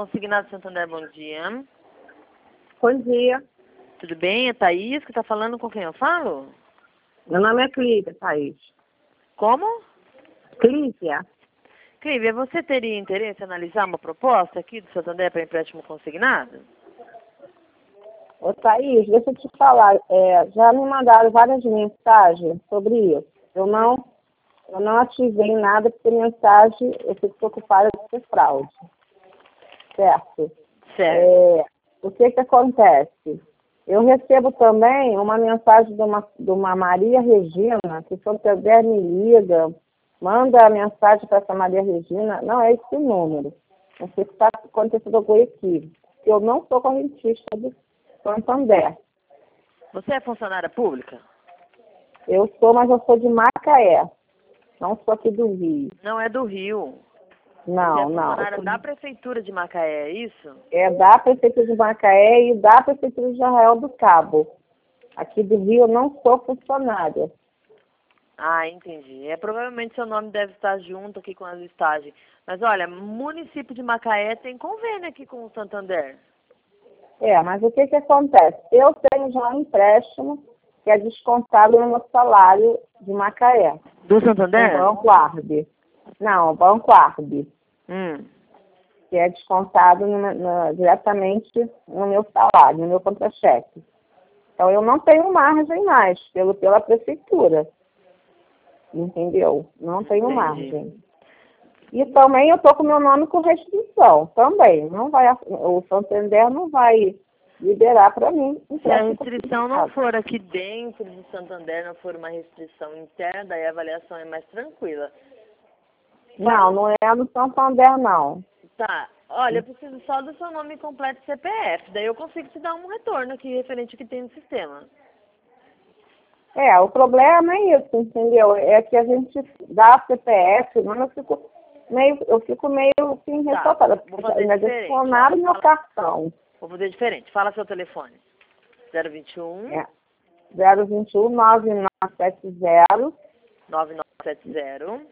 Consignado Santander, bom dia. Bom dia. Tudo bem? É Thaís que está falando, com quem eu falo? Meu nome é Clívia, Thaís. Como? Clívia. Clívia, você teria interesse em analisar uma proposta aqui do Santander para empréstimo consignado? Ô, Thaís, deixa eu te falar. Já me mandaram várias mensagens sobre isso. Eu não ativei nada porque mensagem eu fico preocupada de ser fraude. Certo? Certo. O que acontece? Eu recebo também uma mensagem de uma Maria Regina, que se eu puder me liga, manda a mensagem para essa Maria Regina. Não é esse número. Não sei se está acontecendo algum equívoco. Eu não sou correntista do Santander. Você é funcionária pública? Eu sou, mas eu sou de Macaé. Não sou aqui do Rio. Não é do Rio. Não, Você é não. funcionária da Prefeitura de Macaé, é isso? É da Prefeitura de Macaé e da Prefeitura de Arraial do Cabo. Aqui do Rio eu não sou funcionária. Ah, entendi. Provavelmente seu nome deve estar junto aqui com a listagem. Mas olha, município de Macaé tem convênio aqui com o Santander. Mas o que acontece? Eu tenho já um empréstimo que é descontado no meu salário de Macaé. Do Santander? O Banco Arbe. Não, o Banco Arbe. Que é descontado diretamente no meu salário, no meu contra-cheque. Então, eu não tenho margem mais pela prefeitura. Entendeu? Não tenho margem. E também eu estou com meu nome com restrição. Também. O Santander não vai liberar para mim. Se a restrição não for aqui dentro do Santander, não for uma restrição interna, daí a avaliação é mais tranquila. Não é do Santander, não. Tá. Olha, eu preciso só do seu nome completo e CPF. Daí eu consigo te dar um retorno aqui referente ao que tem no sistema. O problema é isso, entendeu? É que a gente dá CPF, mas eu fico meio assim, ressaltada. Vou fazer Ainda diferente. adicionaram meu cartão. Vou fazer diferente. Fala seu telefone. 021 021 9970 9970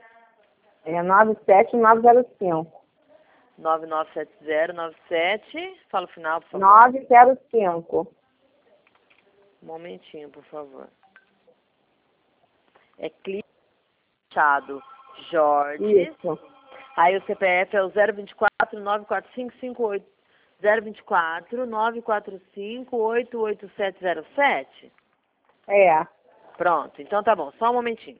97905. 997097. Fala o final, por favor. 905. Um momentinho, por favor. É Clichado Jorge. Isso. Aí o CPF é o 024 945 58 024 945 88707. Pronto, então tá bom, só um momentinho.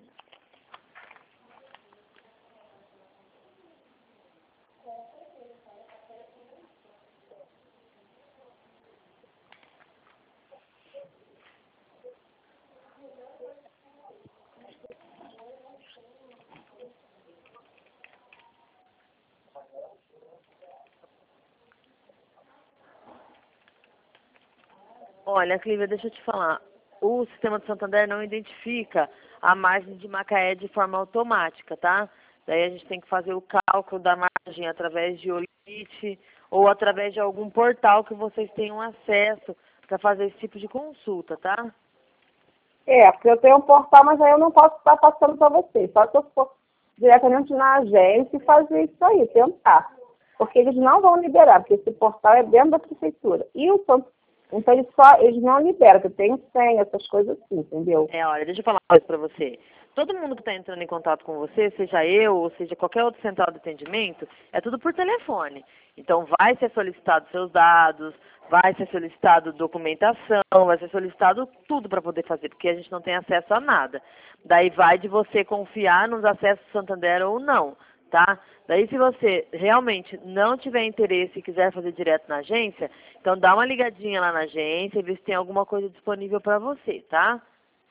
Olha, Clívia, deixa eu te falar. O sistema do Santander não identifica a margem de Macaé de forma automática, tá? Daí a gente tem que fazer o cálculo da margem através de Olite ou através de algum portal que vocês tenham acesso para fazer esse tipo de consulta, tá? Porque eu tenho um portal, mas aí eu não posso estar passando para vocês. Só se eu for diretamente na agência e fazer isso aí, tentar. Porque eles não vão liberar, porque esse portal é dentro da prefeitura. Então eles não liberam, porque tem senha, essas coisas assim, entendeu? Olha, deixa eu falar uma coisa pra você. Todo mundo que está entrando em contato com você, seja eu ou seja qualquer outro central de atendimento, é tudo por telefone. Então vai ser solicitado seus dados, vai ser solicitado documentação, vai ser solicitado tudo para poder fazer, porque a gente não tem acesso a nada. Daí vai de você confiar nos acessos do Santander ou não, tá? Daí se você realmente não tiver interesse e quiser fazer direto na agência, então dá uma ligadinha lá na agência e vê se tem alguma coisa disponível para você, tá?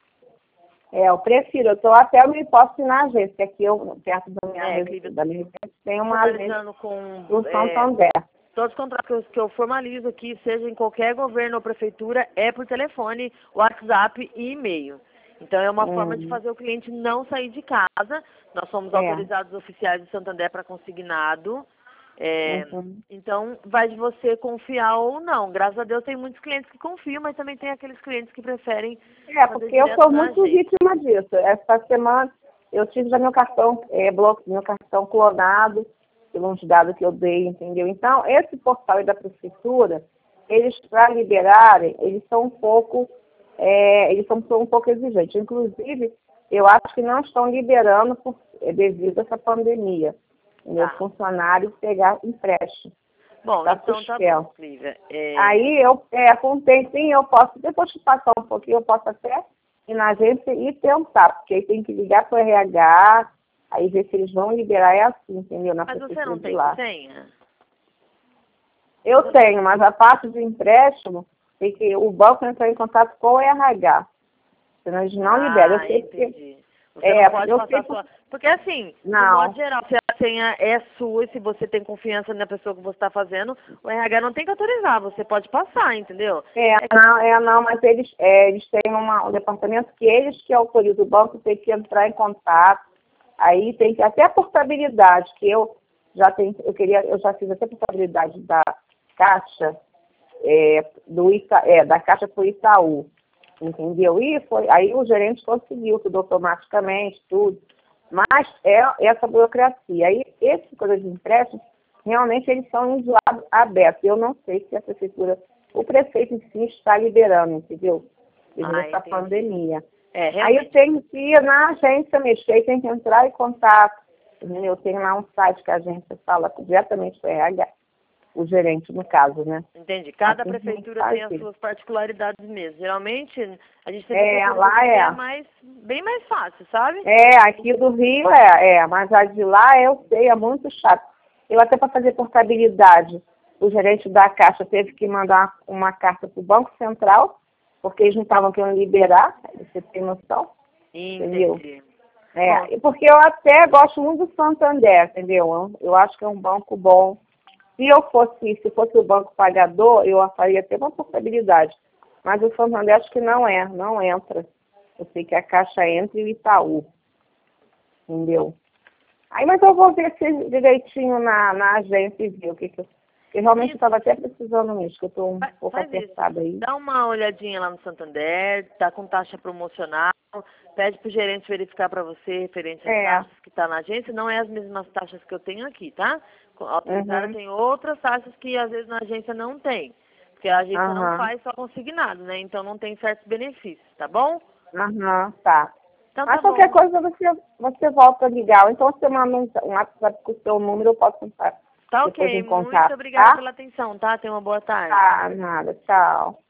Eu prefiro, eu posso ir na agência, que aqui perto da minha residência, tem uma agência do Santander. Todos os contratos que eu formalizo aqui, seja em qualquer governo ou prefeitura, é por telefone, WhatsApp e e-mail. Então é uma forma de fazer o cliente não sair de casa. Nós somos autorizados oficiais do Santander para consignado. Então, vai de você confiar ou não. Graças a Deus tem muitos clientes que confiam, mas também tem aqueles clientes que preferem porque eu sou muito vítima disso. Essa semana eu tive já meu cartão clonado. pelos dados que eu dei, entendeu? Então, esse portal aí da prefeitura, eles, para liberarem, eles são um pouco exigentes. Inclusive, eu acho que não estão liberando devido a essa pandemia. Meus funcionários pegar empréstimo. Bom, tá então suspenso. tá bom, Lívia. Aí eu contei, sim, eu posso, depois de passar um pouquinho, eu posso até ir na agência e tentar, porque aí tem que ligar para o RH, aí ver se eles vão liberar, é assim, entendeu? Mas você não tem senha? Eu tenho, mas a parte de empréstimo, tem que o banco entrar em contato com o RH. Senão eles não liberam. Eu sei entendi. Que, você não pode passar sua... Porque assim, não. de modo geral, se a senha é sua e se você tem confiança na pessoa que você está fazendo, o RH não tem que autorizar, você pode passar, entendeu? Não, mas eles têm um departamento que eles que autorizam, o banco tem que entrar em contato, aí tem que, até a portabilidade, que eu já fiz até a portabilidade da Caixa, da Caixa pro Itaú, entendeu? E aí o gerente conseguiu tudo automaticamente, tudo. Mas é essa burocracia. Aí, esse coisa de empréstimo, realmente eles são em lado aberto. Eu não sei se a prefeitura, o prefeito em si está liberando, entendeu? Devido a essa pandemia. Aí eu tenho que ir na agência mexer, tem que entrar em contato. Eu tenho lá um site que a agência fala diretamente com o RH. O gerente, no caso, né? Entendi. Cada prefeitura tem as suas particularidades mesmo. Geralmente, a gente tem bem mais fácil, sabe? Aqui do Rio mas a de lá eu sei, é muito chato. Eu até para fazer portabilidade, o gerente da Caixa teve que mandar uma carta para o Banco Central, porque eles não estavam querendo liberar, você tem noção? Entendeu? Porque eu até gosto muito do Santander, entendeu? Eu acho que é um banco bom. Se fosse o banco pagador, eu faria até uma portabilidade. Mas o Santander acho que não entra. Eu sei que a Caixa entra e o Itaú. Entendeu? Aí, mas eu vou ver se direitinho na agência e ver o que eu realmente estava até precisando nisso, que eu estou um pouco apertada aí. Dá uma olhadinha lá no Santander, tá com taxa promocional, pede para o gerente verificar para você referente às taxas que está na agência, não é as mesmas taxas que eu tenho aqui, tá? Autorizada tem outras taxas que às vezes na agência não tem, porque a agência não faz só consignado, né? Então não tem certos benefícios, tá bom? Tá. Então, mas qualquer coisa você volta a ligar, então você manda um WhatsApp com o seu número, eu posso contar. Tá ok, muito obrigada pela atenção, tá? Tenha uma boa tarde. Nada, tchau.